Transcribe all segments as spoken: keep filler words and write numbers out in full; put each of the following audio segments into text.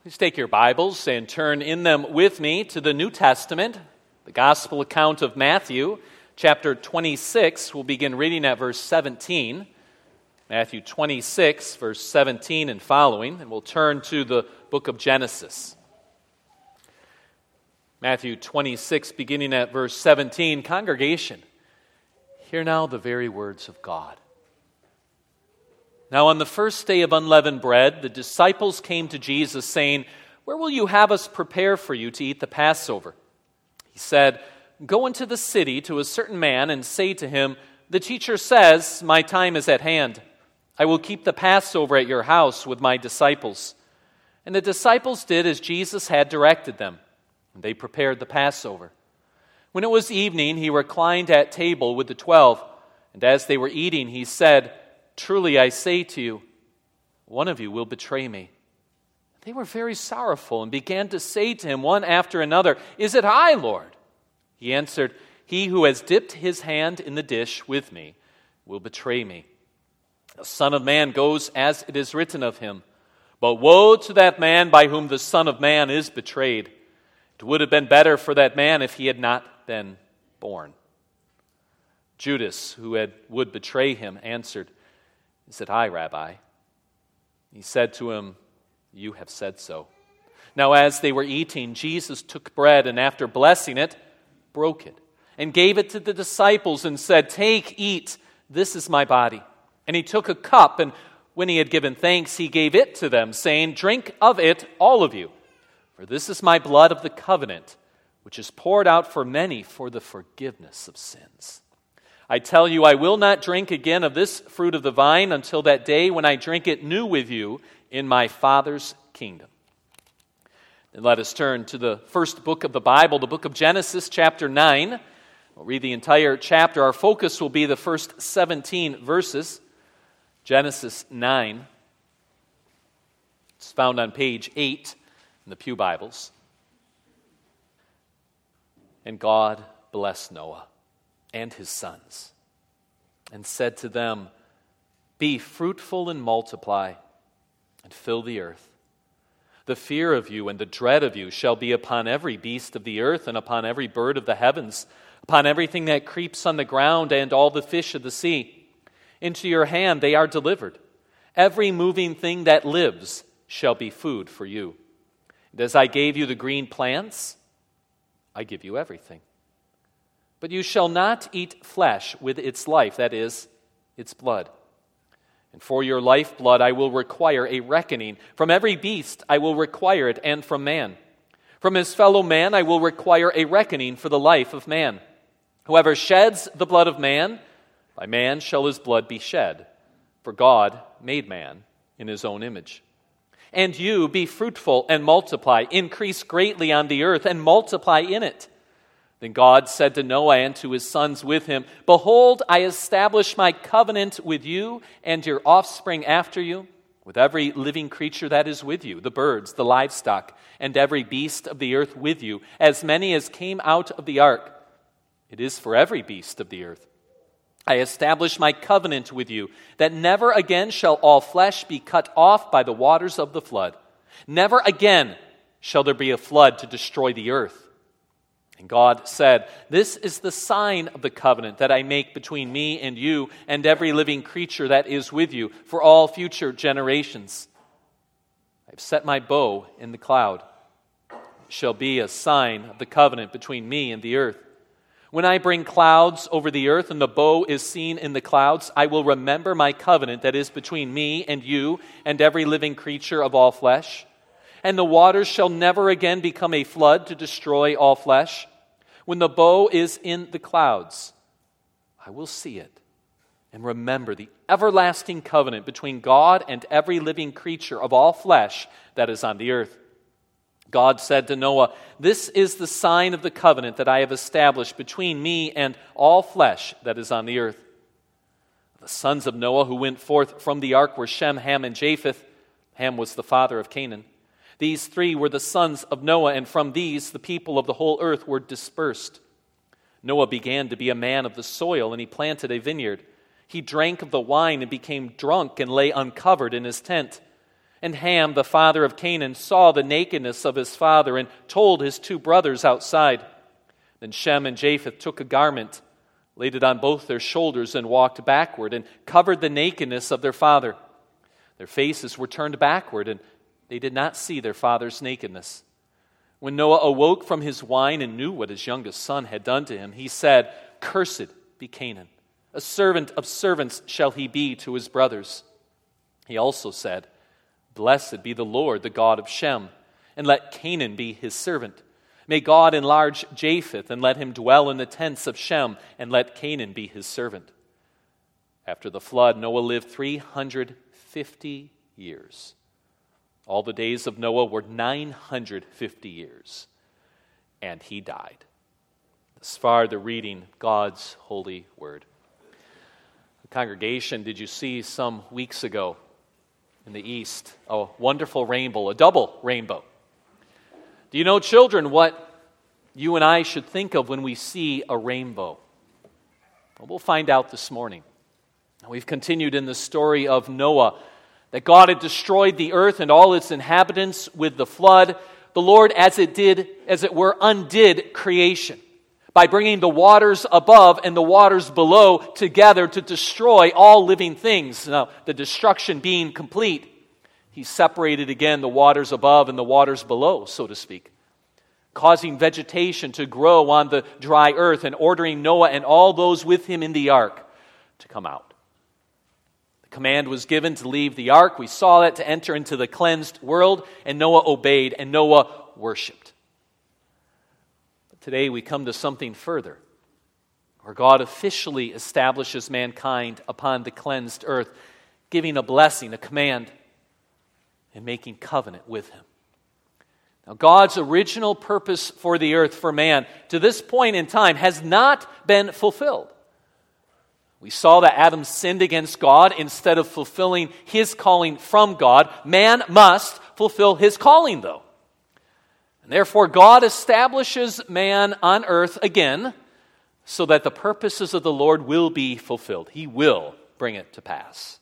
Please take your Bibles and turn in them with me to the New Testament, the Gospel account of Matthew, chapter twenty-six. We'll begin reading at verse seventeen. Matthew twenty-six, verse seventeen and following, and we'll turn to the book of Genesis. Matthew twenty-six, beginning at verse seventeen. Congregation, hear now the very words of God. Now on the first day of unleavened bread, the disciples came to Jesus, saying, "Where will you have us prepare for you to eat the Passover?" He said, "Go into the city to a certain man and say to him, 'The teacher says, my time is at hand. I will keep the Passover at your house with my disciples.' And the disciples did as Jesus had directed them, and they prepared the Passover. When it was evening, he reclined at table with the twelve, and as they were eating, he said, 'Truly I say to you, one of you will betray me.' They were very sorrowful and began to say to him one after another, 'Is it I, Lord?' He answered, 'He who has dipped his hand in the dish with me will betray me. The Son of Man goes as it is written of him. But woe to that man by whom the Son of Man is betrayed. It would have been better for that man if he had not been born.' Judas, who had, would betray him, answered, 'Is it I, Rabbi?' He said to him, 'You have said so.' Now as they were eating, Jesus took bread, and after blessing it, broke it, and gave it to the disciples, and said, 'Take, eat, this is my body.' And he took a cup, and when he had given thanks, he gave it to them, saying, 'Drink of it, all of you, for this is my blood of the covenant, which is poured out for many for the forgiveness of sins. I tell you, I will not drink again of this fruit of the vine until that day when I drink it new with you in my Father's kingdom.'" Then let us turn to the first book of the Bible, the book of Genesis, chapter nine. We'll read the entire chapter. Our focus will be the first seventeen verses. Genesis nine. It's found on page eight in the Pew Bibles. "And God blessed Noah and his sons, and said to them, 'Be fruitful and multiply, and fill the earth. The fear of you and the dread of you shall be upon every beast of the earth, and upon every bird of the heavens, upon everything that creeps on the ground, and all the fish of the sea. Into your hand they are delivered. Every moving thing that lives shall be food for you. And as I gave you the green plants, I give you everything. But you shall not eat flesh with its life, that is, its blood. And for your lifeblood I will require a reckoning. From every beast I will require it, and from man. From his fellow man I will require a reckoning for the life of man. Whoever sheds the blood of man, by man shall his blood be shed. For God made man in his own image. And you be fruitful and multiply, increase greatly on the earth, and multiply in it.' Then God said to Noah and to his sons with him, 'Behold, I establish my covenant with you and your offspring after you, with every living creature that is with you, the birds, the livestock, and every beast of the earth with you, as many as came out of the ark. It is for every beast of the earth. I establish my covenant with you, that never again shall all flesh be cut off by the waters of the flood. Never again shall there be a flood to destroy the earth.' And God said, 'This is the sign of the covenant that I make between me and you and every living creature that is with you for all future generations. I have set my bow in the cloud. It shall be a sign of the covenant between me and the earth. When I bring clouds over the earth and the bow is seen in the clouds, I will remember my covenant that is between me and you and every living creature of all flesh. And the waters shall never again become a flood to destroy all flesh. When the bow is in the clouds, I will see it and remember the everlasting covenant between God and every living creature of all flesh that is on the earth.' God said to Noah, 'This is the sign of the covenant that I have established between me and all flesh that is on the earth.' The sons of Noah who went forth from the ark were Shem, Ham, and Japheth. Ham was the father of Canaan. These three were the sons of Noah, and from these the people of the whole earth were dispersed. Noah began to be a man of the soil, and he planted a vineyard. He drank of the wine and became drunk and lay uncovered in his tent. And Ham, the father of Canaan, saw the nakedness of his father and told his two brothers outside. Then Shem and Japheth took a garment, laid it on both their shoulders, and walked backward and covered the nakedness of their father. Their faces were turned backward, and they did not see their father's nakedness. When Noah awoke from his wine and knew what his youngest son had done to him, he said, "Cursed be Canaan. A servant of servants shall he be to his brothers." He also said, "Blessed be the Lord, the God of Shem, and let Canaan be his servant. May God enlarge Japheth, and let him dwell in the tents of Shem, and let Canaan be his servant." After the flood, Noah lived three hundred fifty years. All the days of Noah were nine hundred fifty years, and he died. Thus far, the reading God's holy word. The congregation, did you see some weeks ago in the east a wonderful rainbow, a double rainbow? Do you know, children, what you and I should think of when we see a rainbow? Well, we'll find out this morning. We've continued in the story of Noah, that God had destroyed the earth and all its inhabitants with the flood. The Lord, as it did, as it were, undid creation by bringing the waters above and the waters below together to destroy all living things. Now, the destruction being complete, he separated again the waters above and the waters below, so to speak, causing vegetation to grow on the dry earth and ordering Noah and all those with him in the ark to come out. The command was given to leave the ark. We saw that, to enter into the cleansed world, and Noah obeyed, and Noah worshiped. Today we come to something further, where God officially establishes mankind upon the cleansed earth, giving a blessing, a command, and making covenant with him. Now, God's original purpose for the earth, for man, to this point in time, has not been fulfilled. We saw that Adam sinned against God. Instead of fulfilling his calling from God, man must fulfill his calling, though. And therefore, God establishes man on earth again so that the purposes of the Lord will be fulfilled. He will bring it to pass.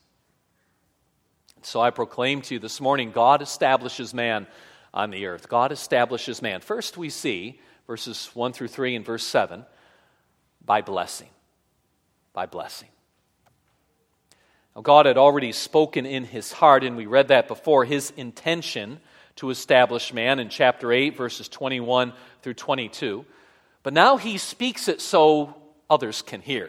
So I proclaim to you this morning, God establishes man on the earth. God establishes man. First we see, verses one through three and verse seven, by blessing. By blessing. Now, God had already spoken in his heart, and we read that before, his intention to establish man in chapter eight, verses twenty-one through twenty-two. But now he speaks it so others can hear.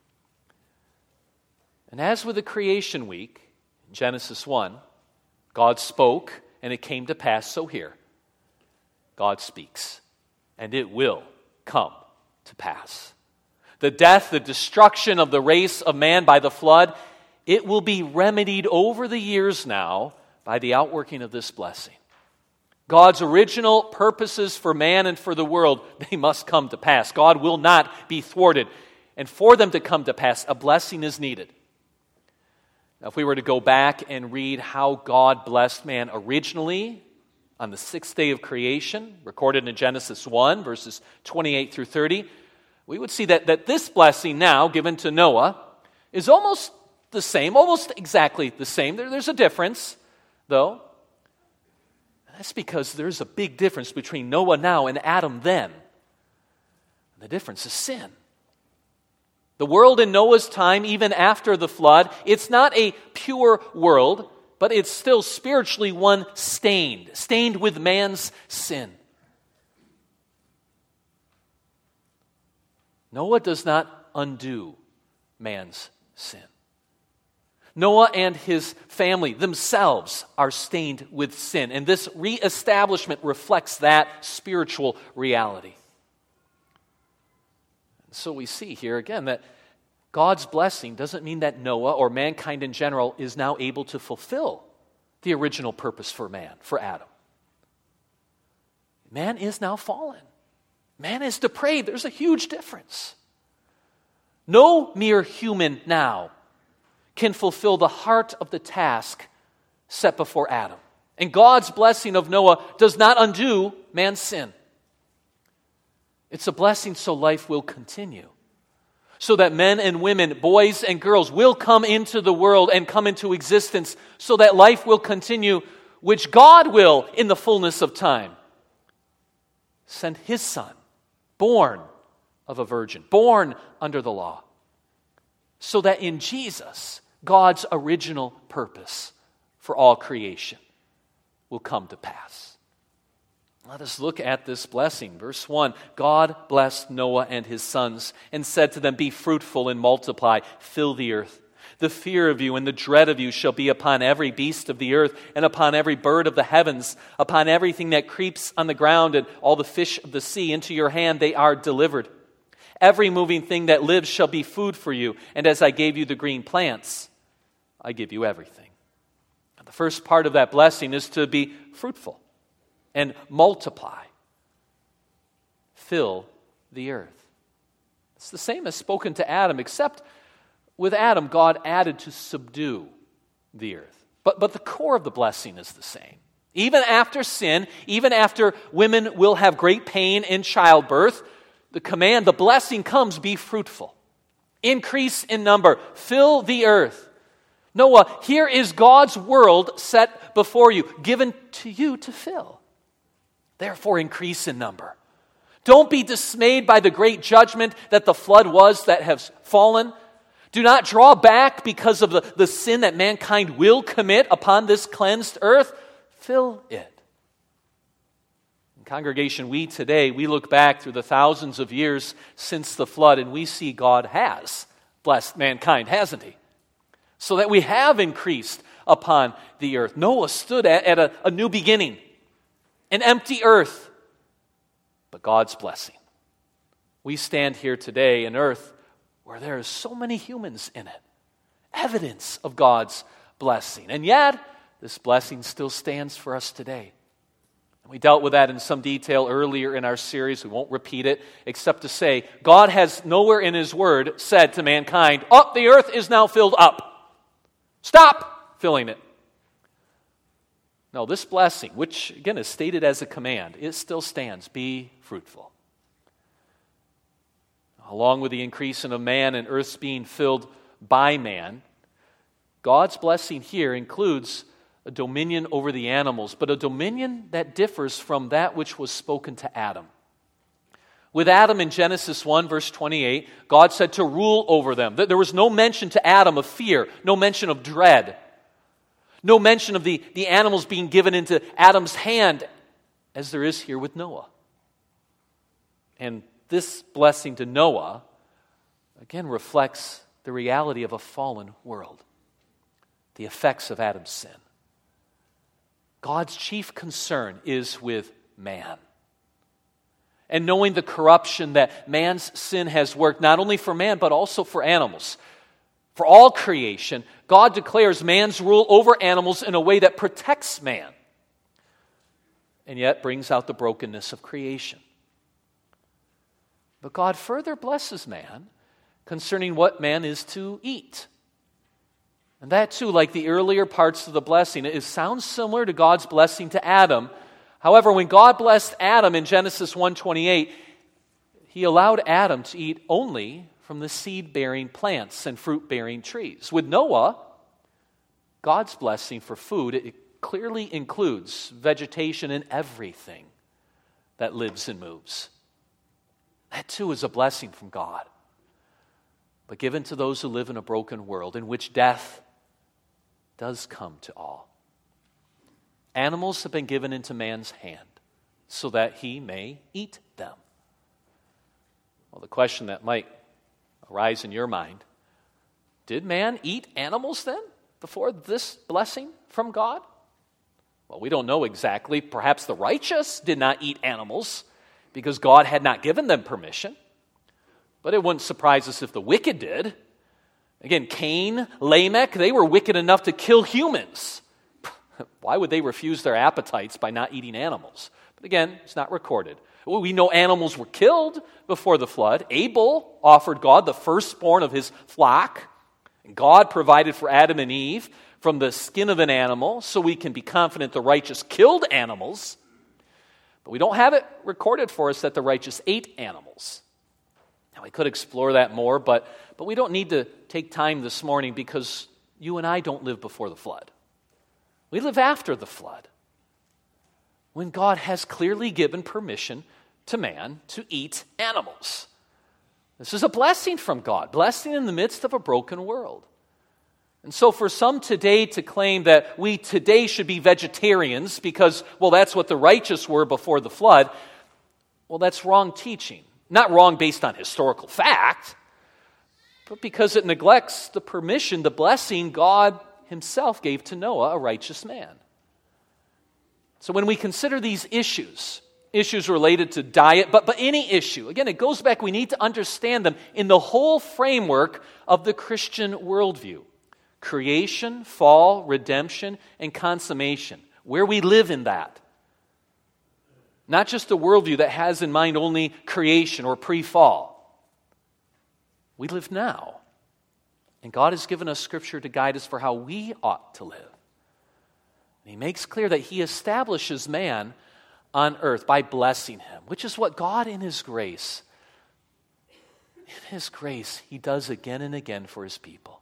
And as with the creation week, in Genesis one, God spoke, and it came to pass, so here. God speaks, and it will come to pass. The death, the destruction of the race of man by the flood, it will be remedied over the years now by the outworking of this blessing. God's original purposes for man and for the world, they must come to pass. God will not be thwarted. And for them to come to pass, a blessing is needed. Now, if we were to go back and read how God blessed man originally on the sixth day of creation, recorded in Genesis one, verses twenty-eight through thirty, we would see that, that this blessing now given to Noah is almost the same, almost exactly the same. There, there's a difference, though. That's because there's a big difference between Noah now and Adam then. The difference is sin. The world in Noah's time, even after the flood, it's not a pure world, but it's still spiritually one stained, stained with man's sin. Noah does not undo man's sin. Noah and his family themselves are stained with sin, and this reestablishment reflects that spiritual reality. And so we see here again that God's blessing doesn't mean that Noah or mankind in general is now able to fulfill the original purpose for man, for Adam. Man is now fallen. Man is depraved. There's a huge difference. No mere human now can fulfill the heart of the task set before Adam. And God's blessing of Noah does not undo man's sin. It's a blessing so life will continue, so that men and women, boys and girls will come into the world and come into existence, so that life will continue which God will, in the fullness of time, send his Son, born of a virgin, born under the law, so that in Jesus, God's original purpose for all creation will come to pass. Let us look at this blessing. Verse one, God blessed Noah and his sons and said to them, be fruitful and multiply, fill the earth. The fear of you and the dread of you shall be upon every beast of the earth and upon every bird of the heavens, upon everything that creeps on the ground and all the fish of the sea. Into your hand they are delivered. Every moving thing that lives shall be food for you. And as I gave you the green plants, I give you everything. The first part of that blessing is to be fruitful and multiply. Fill the earth. It's the same as spoken to Adam, except with Adam, God added to subdue the earth. But, but the core of the blessing is the same. Even after sin, even after women will have great pain in childbirth, the command, the blessing comes, be fruitful. Increase in number. Fill the earth. Noah, here is God's world set before you, given to you to fill. Therefore, increase in number. Don't be dismayed by the great judgment that the flood was that has fallen. Do not draw back because of the, the sin that mankind will commit upon this cleansed earth. Fill it. In congregation, we today, we look back through the thousands of years since the flood, and we see God has blessed mankind, hasn't he? So that we have increased upon the earth. Noah stood at, at a, a new beginning. An empty earth, but God's blessing. We stand here today in earth where there are so many humans in it. Evidence of God's blessing. And yet, this blessing still stands for us today. And we dealt with that in some detail earlier in our series. We won't repeat it, except to say, God has nowhere in his word said to mankind, oh, the earth is now filled up. Stop filling it. No, this blessing, which again is stated as a command, it still stands. Be fruitful. Along with the increase of man and earth's being filled by man, God's blessing here includes a dominion over the animals, but a dominion that differs from that which was spoken to Adam. With Adam in Genesis one, verse twenty-eight, God said to rule over them. There was no mention to Adam of fear, no mention of dread. No mention of the, the animals being given into Adam's hand, as there is here with Noah. And this blessing to Noah, again, reflects the reality of a fallen world, the effects of Adam's sin. God's chief concern is with man. And knowing the corruption that man's sin has worked, not only for man, but also for animals. For all creation, God declares man's rule over animals in a way that protects man, and yet brings out the brokenness of creation. But God further blesses man concerning what man is to eat. And that too, like the earlier parts of the blessing, it sounds similar to God's blessing to Adam. However, when God blessed Adam in Genesis one twenty-eight, he allowed Adam to eat only from the seed-bearing plants and fruit-bearing trees. With Noah, God's blessing for food, it clearly includes vegetation and everything that lives and moves. That too is a blessing from God, but given to those who live in a broken world in which death does come to all. Animals have been given into man's hand so that he may eat them. Well, the question that might arise in your mind, did man eat animals then before this blessing from God? Well, we don't know exactly. Perhaps the righteous did not eat animals because God had not given them permission. But it wouldn't surprise us if the wicked did. Again, Cain, Lamech, they were wicked enough to kill humans. Why would they refuse their appetites by not eating animals? But again, it's not recorded. Well, we know animals were killed before the flood. Abel offered God the firstborn of his flock. And God provided for Adam and Eve from the skin of an animal, so we can be confident the righteous killed animals. But we don't have it recorded for us that the righteous ate animals. Now, we could explore that more, but, but we don't need to take time this morning because you and I don't live before the flood. We live after the flood. when God has clearly given permission to man to eat animals. This is a blessing from God, blessing in the midst of a broken world. And so for some today to claim that we today should be vegetarians because, well, that's what the righteous were before the flood, well, that's wrong teaching. Not wrong based on historical fact, but because it neglects the permission, the blessing God himself gave to Noah, a righteous man. So when we consider these issues, issues related to diet, but, but any issue, again, it goes back, we need to understand them in the whole framework of the Christian worldview. Creation, fall, redemption, and consummation. Where we live in that. Not just a worldview that has in mind only creation or pre-fall. We live now. And God has given us Scripture to guide us for how we ought to live. And He makes clear that He establishes man on earth by blessing him, which is what God in His grace, in His grace, He does again and again for His people.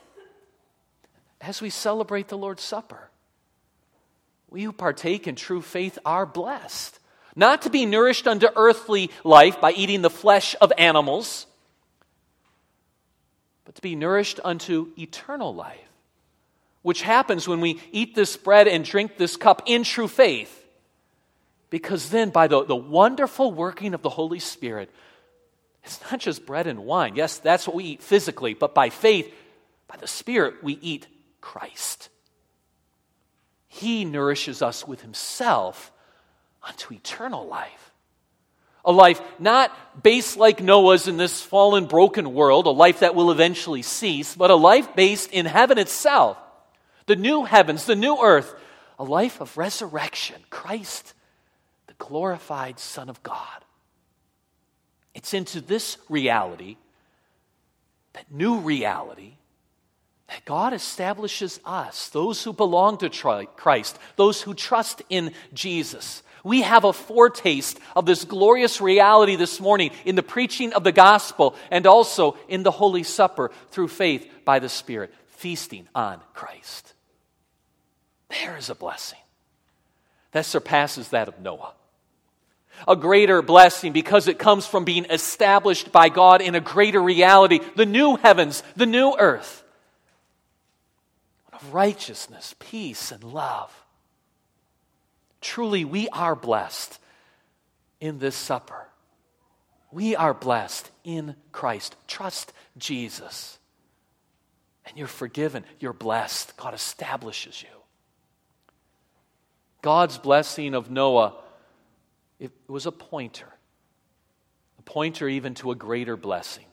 As we celebrate the Lord's Supper, we who partake in true faith are blessed. Not to be nourished unto earthly life by eating the flesh of animals, but to be nourished unto eternal life, which happens when we eat this bread and drink this cup in true faith. Because then by the, the wonderful working of the Holy Spirit, it's not just bread and wine. Yes, that's what we eat physically, but by faith, by the Spirit, we eat Christ. He nourishes us with Himself unto eternal life. A life not based like Noah's in this fallen, broken world, a life that will eventually cease, but a life based in heaven itself. The new heavens, the new earth, a life of resurrection. Christ, the glorified Son of God. It's into this reality, that new reality, that God establishes us, those who belong to Christ, those who trust in Jesus. We have a foretaste of this glorious reality this morning in the preaching of the gospel and also in the Holy Supper through faith by the Spirit, feasting on Christ. There is a blessing that surpasses that of Noah. A greater blessing because it comes from being established by God in a greater reality, the new heavens, the new earth. Of righteousness, peace, and love. Truly, we are blessed in this supper. We are blessed in Christ. Trust Jesus. And you're forgiven. You're blessed. God establishes you. God's blessing of Noah, it was a pointer. A pointer even to a greater blessing.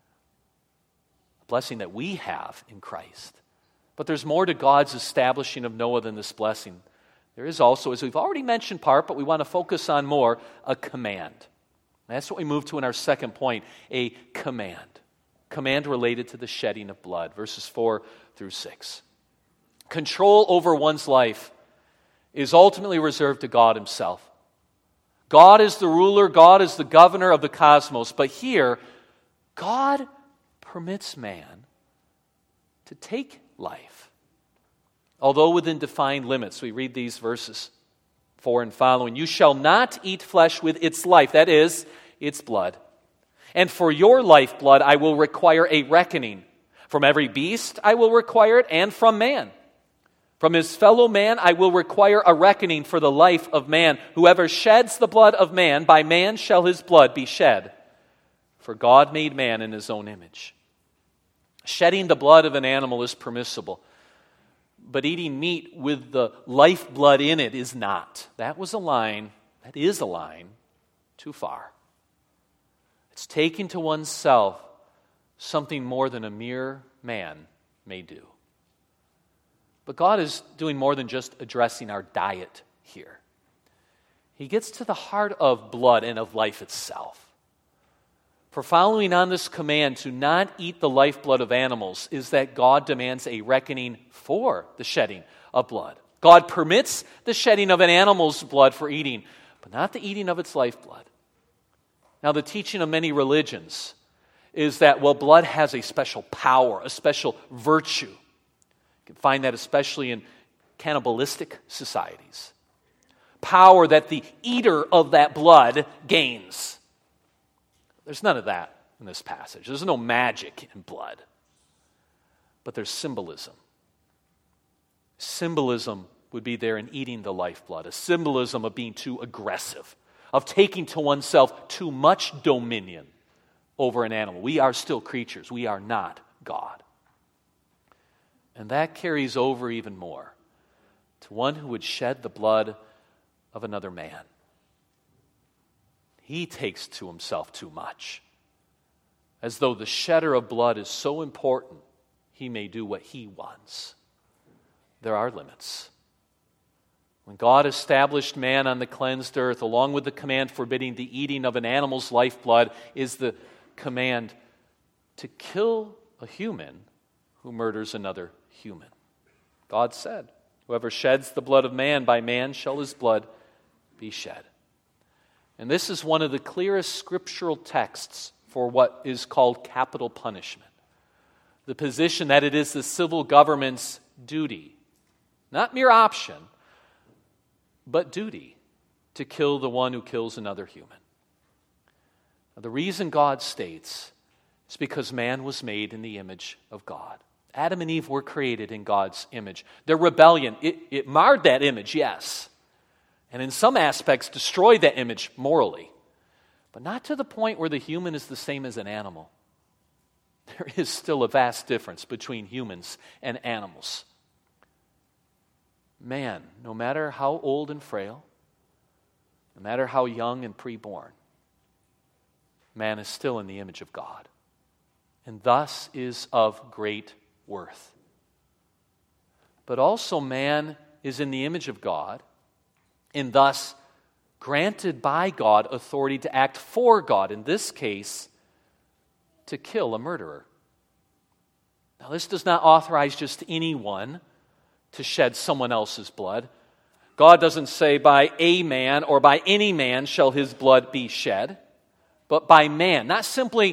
A blessing that we have in Christ. But there's more to God's establishing of Noah than this blessing. There is also, as we've already mentioned part, but we want to focus on more, a command. And that's what we move to in our second point, a command. Command related to the shedding of blood, verses four through six. Control over one's life is ultimately reserved to God Himself. God is the ruler, God is the governor of the cosmos, but here, God permits man to take life. Although within defined limits. We read these verses four and following. You shall not eat flesh with its life, that is, its blood. And for your lifeblood I will require a reckoning. From every beast I will require it, and from man. From his fellow man I will require a reckoning for the life of man. Whoever sheds the blood of man, by man shall his blood be shed. For God made man in His own image. Shedding the blood of an animal is permissible, but eating meat with the lifeblood in it is not. That was a line, that is a line, too far. It's taking to oneself something more than a mere man may do. But God is doing more than just addressing our diet here. He gets to the heart of blood and of life itself. For following on this command to not eat the lifeblood of animals is that God demands a reckoning for the shedding of blood. God permits the shedding of an animal's blood for eating, but not the eating of its lifeblood. Now, the teaching of many religions is that, well, blood has a special power, a special virtue. You can find that especially in cannibalistic societies. power that the eater of that blood gains. There's none of that in this passage. There's no magic in blood. But there's symbolism. Symbolism would be there in eating the lifeblood, a symbolism of being too aggressive, of taking to oneself too much dominion over an animal. We are still creatures. We are not God. And that carries over even more to one who would shed the blood of another man. He takes to himself too much, as though the shedder of blood is so important he may do what he wants. There are limits. When God established man on the cleansed earth, along with the command forbidding the eating of an animal's lifeblood, is the command to kill a human who murders another human. God said, "Whoever sheds the blood of man, by man shall his blood be shed." And this is one of the clearest scriptural texts for what is called capital punishment. The position that it is the civil government's duty, not mere option, but duty, to kill the one who kills another human. Now, the reason God states is because man was made in the image of God. Adam and Eve were created in God's image. Their rebellion, it, it marred that image, yes, and in some aspects destroyed that image morally, but not to the point where the human is the same as an animal. There is still a vast difference between humans and animals. Man, no matter how old and frail, no matter how young and preborn, man is still in the image of God, and thus is of great worth. But also man is in the image of God, and thus granted by God authority to act for God, in this case, to kill a murderer. Now, this does not authorize just anyone to shed someone else's blood. God doesn't say by a man or by any man shall his blood be shed, but by man. Not simply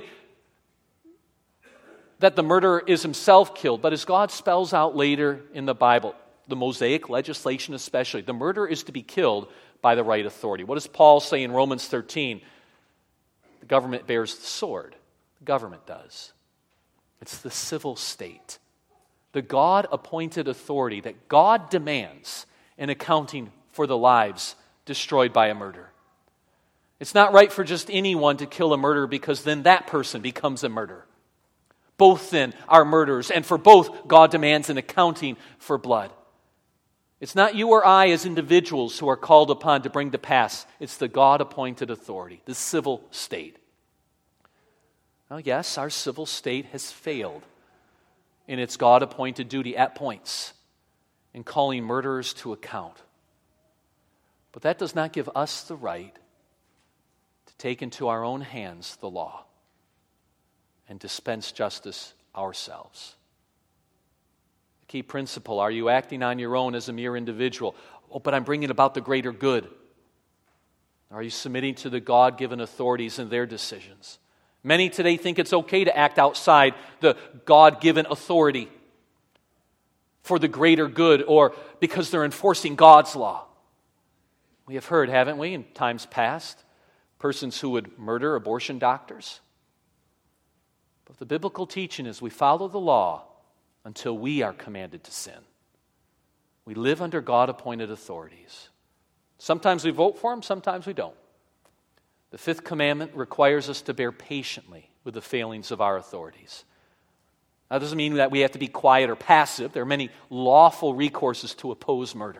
that the murderer is himself killed, but as God spells out later in the Bible, the Mosaic legislation especially, the murderer is to be killed by the right authority. What does Paul say in Romans thirteen? The government bears the sword. The government does. It's the civil state, the God-appointed authority that God demands in accounting for the lives destroyed by a murder. It's not right for just anyone to kill a murderer, because then that person becomes a murderer. Both then are murderers, and for both God demands an accounting for blood. It's not you or I as individuals who are called upon to bring to pass. It's the God-appointed authority, the civil state. Now, yes, our civil state has failed in its God-appointed duty at points in calling murderers to account. But that does not give us the right to take into our own hands the law and dispense justice ourselves. The key principle, are you acting on your own as a mere individual? Oh, but I'm bringing about the greater good. Are you submitting to the God-given authorities and their decisions? Many today think it's okay to act outside the God-given authority for the greater good, or because they're enforcing God's law. We have heard, haven't we, in times past, persons who would murder abortion doctors. But the biblical teaching is we follow the law until we are commanded to sin. We live under God-appointed authorities. Sometimes we vote for them, sometimes we don't. The fifth commandment requires us to bear patiently with the failings of our authorities. That doesn't mean that we have to be quiet or passive. There are many lawful recourses to oppose murder.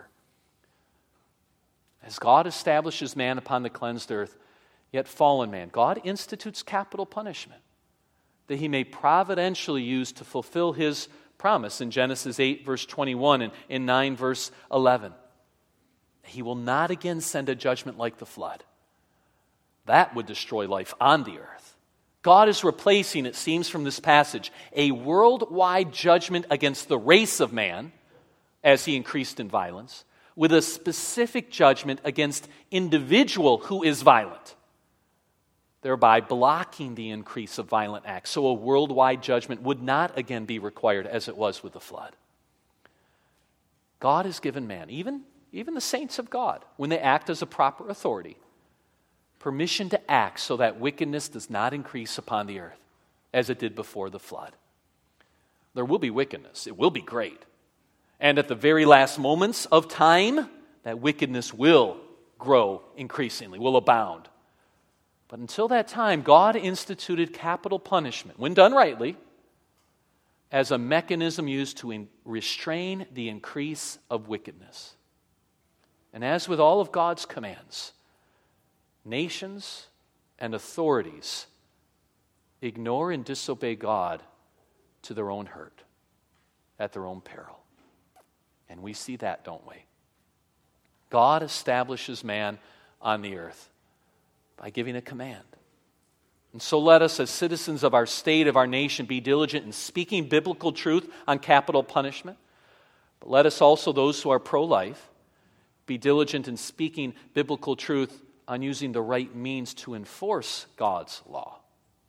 As God establishes man upon the cleansed earth, yet fallen man, God institutes capital punishment that he may providentially use to fulfill his promise in Genesis eight, verse twenty-one, and in nine, verse eleven. He will not again send a judgment like the flood. That would destroy life on the earth. God is replacing, it seems from this passage, a worldwide judgment against the race of man, as he increased in violence, with a specific judgment against individual who is violent, thereby blocking the increase of violent acts. So a worldwide judgment would not again be required as it was with the flood. God has given man, even even the saints of God, when they act as a proper authority, permission to act so that wickedness does not increase upon the earth as it did before the flood. There will be wickedness. It will be great. And at the very last moments of time, that wickedness will grow increasingly, will abound. But until that time, God instituted capital punishment, when done rightly, as a mechanism used to in- restrain the increase of wickedness. And as with all of God's commands, nations and authorities ignore and disobey God to their own hurt, at their own peril. And we see that, don't we? God establishes man on the earth by giving a command. And so let us, as citizens of our state, of our nation, be diligent in speaking biblical truth on capital punishment. But let us also, those who are pro-life, be diligent in speaking biblical truth on using the right means to enforce God's law.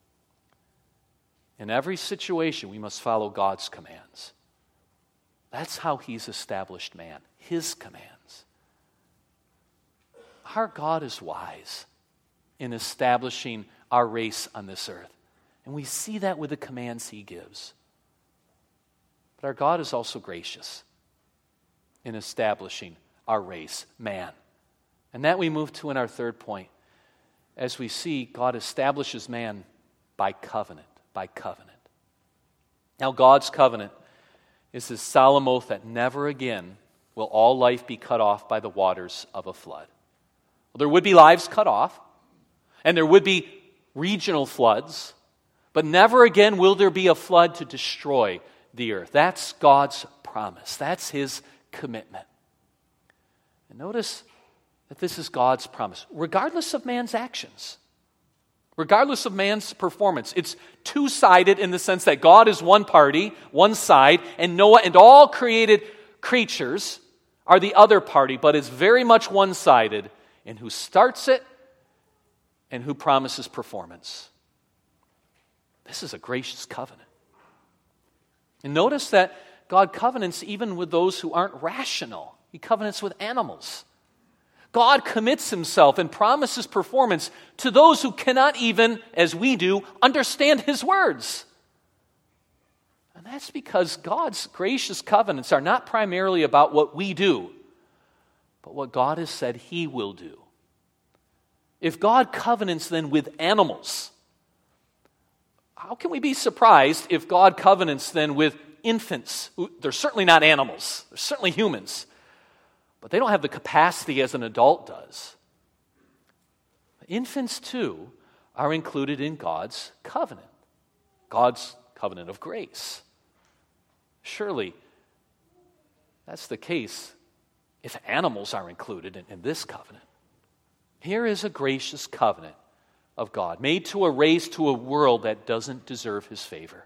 In every situation, we must follow God's commands. That's how He's established man, His commands. Our God is wise in establishing our race on this earth. And we see that with the commands He gives. But our God is also gracious in establishing our race, man. And that we move to in our third point, as we see God establishes man by covenant, by covenant. Now, God's covenant is His solemn oath that never again will all life be cut off by the waters of a flood. Well, there would be lives cut off, and there would be regional floods, but never again will there be a flood to destroy the earth. That's God's promise. That's His commitment. And notice that this is God's promise, regardless of man's actions, regardless of man's performance. It's two-sided in the sense that God is one party, one side, and Noah and all created creatures are the other party, but it's very much one-sided in who starts it and who promises performance. This is a gracious covenant. And notice that God covenants even with those who aren't rational. He covenants with animals. God commits Himself and promises performance to those who cannot even, as we do, understand His words. And that's because God's gracious covenants are not primarily about what we do, but what God has said He will do. If God covenants then with animals, how can we be surprised if God covenants then with infants? They're certainly not animals. They're certainly humans. But they don't have the capacity as an adult does. Infants, too, are included in God's covenant. God's covenant of grace. Surely, that's the case if animals are included in, in this covenant. Here is a gracious covenant of God, made to a race, to a world that doesn't deserve His favor,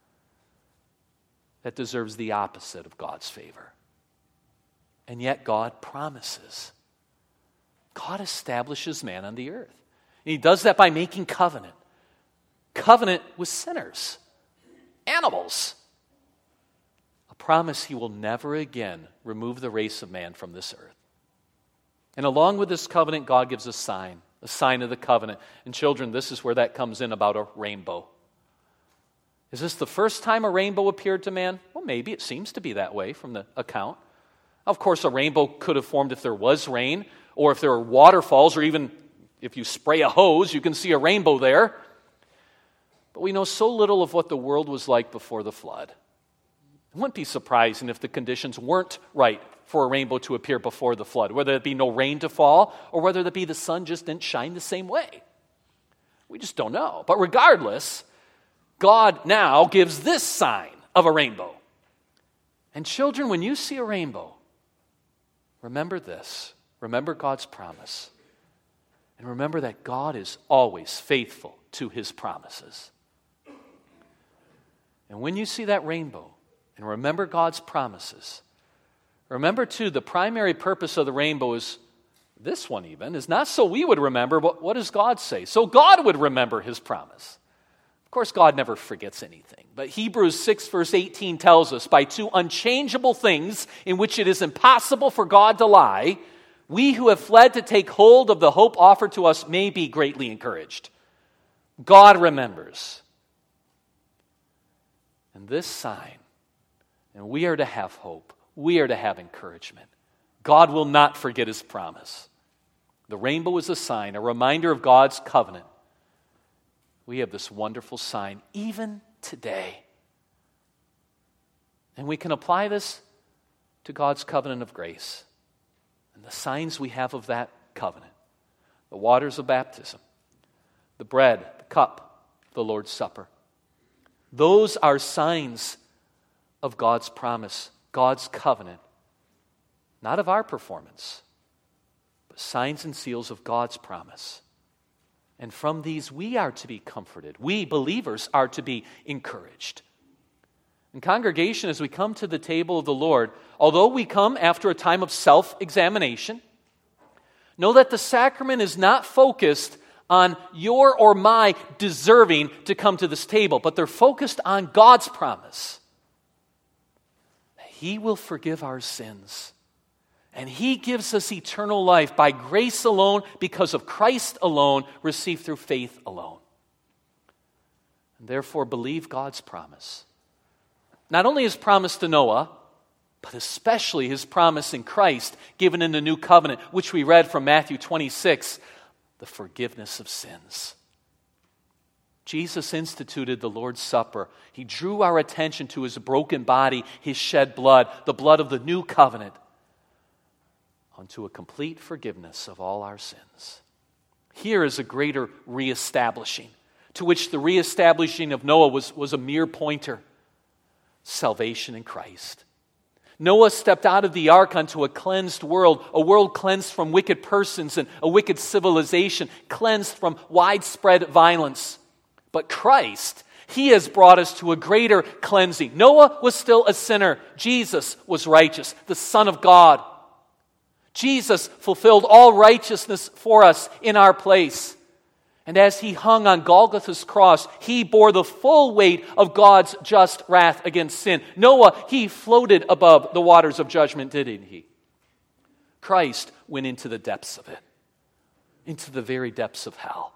that deserves the opposite of God's favor. And yet God promises. God establishes man on the earth. And He does that by making covenant. Covenant with sinners, animals. A promise He will never again remove the race of man from this earth. And along with this covenant, God gives a sign, a sign of the covenant. And children, this is where that comes in about a rainbow. Is this the first time a rainbow appeared to man? Well, maybe. It seems to be that way from the account. Of course, a rainbow could have formed if there was rain, or if there were waterfalls, or even if you spray a hose, you can see a rainbow there. But we know so little of what the world was like before the flood. It wouldn't be surprising if the conditions weren't right for a rainbow to appear before the flood, whether it be no rain to fall, or whether it be the sun just didn't shine the same way. We just don't know. But regardless, God now gives this sign of a rainbow. And children, when you see a rainbow, remember this. Remember God's promise. And remember that God is always faithful to His promises. And when you see that rainbow, and remember God's promises, remember too, the primary purpose of the rainbow is, this one even, is not so we would remember, but what does God say? So God would remember His promise. Of course, God never forgets anything. But Hebrews six, verse eighteen tells us, by two unchangeable things in which it is impossible for God to lie, we who have fled to take hold of the hope offered to us may be greatly encouraged. God remembers. And this sign, and we are to have hope, we are to have encouragement. God will not forget his promise. The rainbow is a sign, a reminder of God's covenant. We have this wonderful sign even today. And we can apply this to God's covenant of grace and the signs we have of that covenant. The waters of baptism, the bread, the cup, the Lord's Supper. Those are signs of God's promise, God's covenant, not of our performance, but signs and seals of God's promise. And from these we are to be comforted. We, believers, are to be encouraged. In congregation, as we come to the table of the Lord, although we come after a time of self-examination, know that the sacrament is not focused on your or my deserving to come to this table, but they're focused on God's promise. He will forgive our sins. And he gives us eternal life by grace alone, because of Christ alone, received through faith alone. And therefore, believe God's promise. Not only his promise to Noah, but especially his promise in Christ, given in the new covenant, which we read from Matthew twenty-six, the forgiveness of sins. Jesus instituted the Lord's Supper. He drew our attention to his broken body, his shed blood, the blood of the new covenant, unto a complete forgiveness of all our sins. Here is a greater reestablishing, to which the reestablishing of Noah was, was a mere pointer. Salvation in Christ. Noah stepped out of the ark onto a cleansed world, a world cleansed from wicked persons and a wicked civilization, cleansed from widespread violence. But Christ, he has brought us to a greater cleansing. Noah was still a sinner. Jesus was righteous, the Son of God. Jesus fulfilled all righteousness for us in our place. And as he hung on Golgotha's cross, he bore the full weight of God's just wrath against sin. Noah, he floated above the waters of judgment, didn't he? Christ went into the depths of it, into the very depths of hell,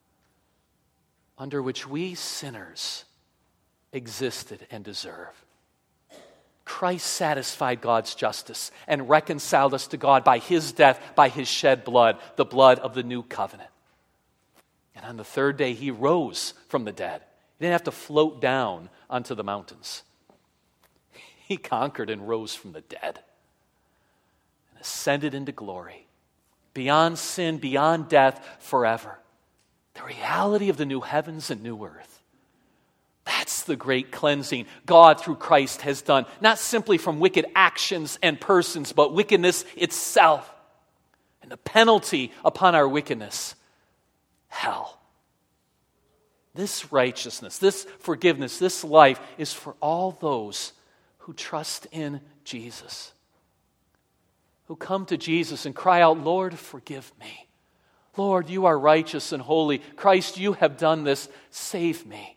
under which we sinners existed and deserve. Christ satisfied God's justice and reconciled us to God by his death, by his shed blood, the blood of the new covenant. And on the third day, he rose from the dead. He didn't have to float down onto the mountains. He conquered and rose from the dead and ascended into glory, beyond sin, beyond death, forever. The reality of the new heavens and new earth. That's the great cleansing God through Christ has done, not simply from wicked actions and persons, but wickedness itself. And the penalty upon our wickedness, hell. This righteousness, this forgiveness, this life is for all those who trust in Jesus, who come to Jesus and cry out, Lord, forgive me. Lord, you are righteous and holy. Christ, you have done this. Save me.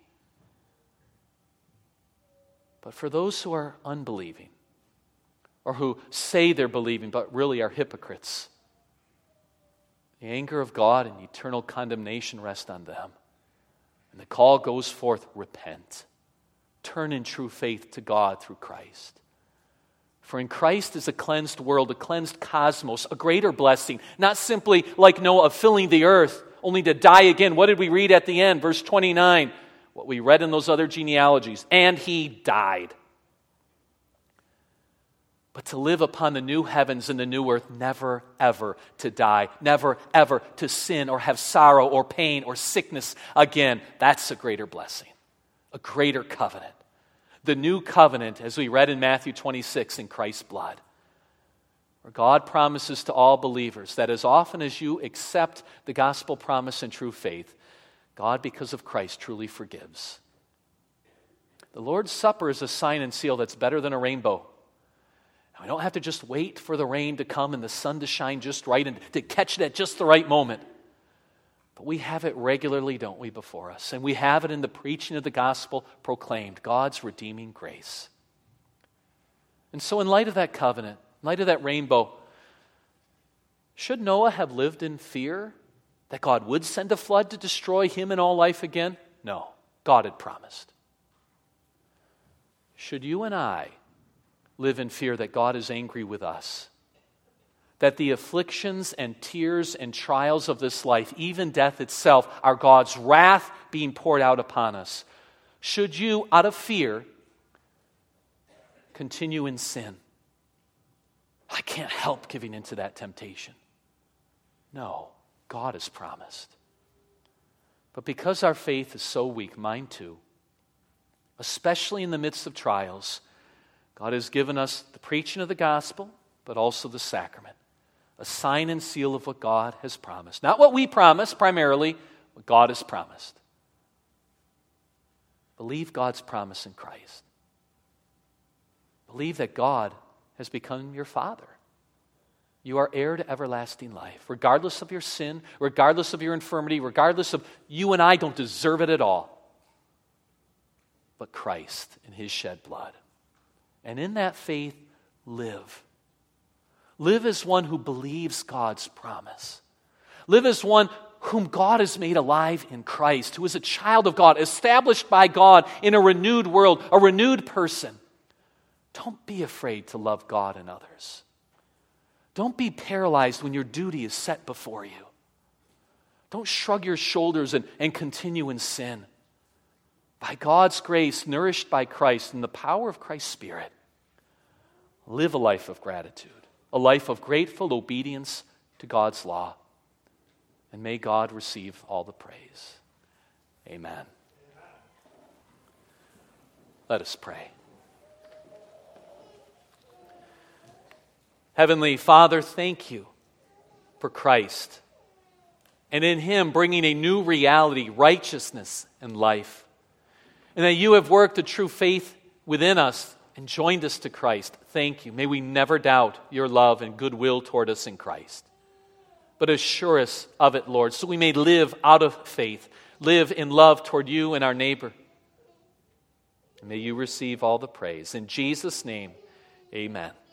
But for those who are unbelieving, or who say they're believing but really are hypocrites, the anger of God and eternal condemnation rest on them. And the call goes forth, repent. Turn in true faith to God through Christ. For in Christ is a cleansed world, a cleansed cosmos, a greater blessing. Not simply like Noah, filling the earth, only to die again. What did we read at the end? Verse twenty-nine. What we read in those other genealogies. And he died. But to live upon the new heavens and the new earth, never, ever to die. Never, ever to sin or have sorrow or pain or sickness again. That's a greater blessing. A greater covenant. The new covenant, as we read in Matthew twenty-six, in Christ's blood. Where God promises to all believers that as often as you accept the gospel promise in true faith, God, because of Christ, truly forgives. The Lord's Supper is a sign and seal that's better than a rainbow. We don't have to just wait for the rain to come and the sun to shine just right and to catch it at just the right moment. But we have it regularly, don't we, before us? And we have it in the preaching of the gospel proclaimed, God's redeeming grace. And so in light of that covenant, in light of that rainbow, should Noah have lived in fear that God would send a flood to destroy him and all life again? No, God had promised. Should you and I live in fear that God is angry with us? That the afflictions and tears and trials of this life, even death itself, are God's wrath being poured out upon us? Should you, out of fear, continue in sin? I can't help giving into that temptation. No, God has promised. But because our faith is so weak, mine too, especially in the midst of trials, God has given us the preaching of the gospel, but also the sacrament, a sign and seal of what God has promised. Not what we promise primarily, what God has promised. Believe God's promise in Christ. Believe that God has become your Father. You are heir to everlasting life, regardless of your sin, regardless of your infirmity, regardless of you and I don't deserve it at all. But Christ and His shed blood. And in that faith, live. Live as one who believes God's promise. Live as one whom God has made alive in Christ, who is a child of God, established by God in a renewed world, a renewed person. Don't be afraid to love God and others. Don't be paralyzed when your duty is set before you. Don't shrug your shoulders and, and continue in sin. By God's grace, nourished by Christ and the power of Christ's Spirit, live a life of gratitude, a life of grateful obedience to God's law. And may God receive all the praise. Amen. Let us pray. Heavenly Father, thank you for Christ, and in Him bringing a new reality, righteousness, and life. And that you have worked a true faith within us and joined us to Christ. Thank you. May we never doubt your love and goodwill toward us in Christ. But assure us of it, Lord, so we may live out of faith, live in love toward you and our neighbor. And may you receive all the praise. In Jesus' name, amen.